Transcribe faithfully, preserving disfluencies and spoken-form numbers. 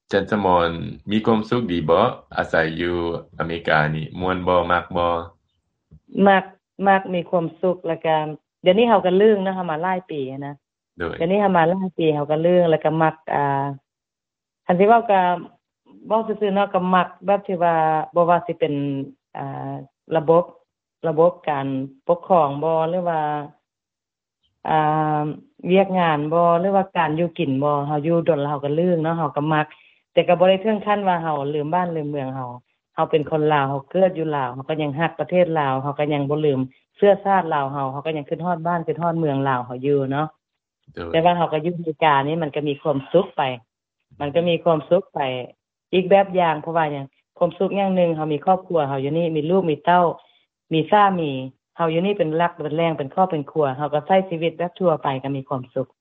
จันทมนมีความสุขดีบ่อาศัยอยู่อเมริกานี่ม่วนบ่มักบ่มักมักมีความสุขแล้วก็เดี๋ยวนี้เฮาก็ลืมนะเฮามาหลายปีนะโดยเดี๋ยวนี้เฮามาหลายปีเฮาก็ลืมแล้วก็มักอ่าคันสิเว้าก็เว้าซื่อๆเนาะก็มักแบบที่ว่าบ่ว่าสิเป็นอ่าระบบระบบการปกครองบ่หรือว่าอ่าเวียกงานบ่หรือว่าการอยู่กินบ่เฮาอยู่ดนแล้วเฮาก็ลืมเนาะเฮาก็มักแต่ก็บ่ได้ถึงขั้นว่าเฮาลืมบ้านลืมเมืองเฮาเฮาเป็นคนลาวเฮาเกิดอยู่ลาวเฮาก็ยังรักประเทศลาวเฮาก็ยังบ่ลืมเชื้อชาติลาวเฮาเฮาก็ยังคิดฮอดบ้านคิดฮอดเมืองลาวเฮาอยู่เนาะโดยแต่ว่าเฮาก็อยู่อเมริกานี่มันก็มีความสุขไปมันก็มีความสุขไปอีกแบบอย่างเพราะว่าหยังความสุขอย่างหนึงเฮามีครอบครัวเฮาอยู่นี่มีลูกมีเต้ามีสามีเฮาอยู่นี่เป็นรักเป็นแรงเป็นครอบเป็นครัวเฮาก็ใช้ชีวิตแบบทั่วไปก็มีความสุข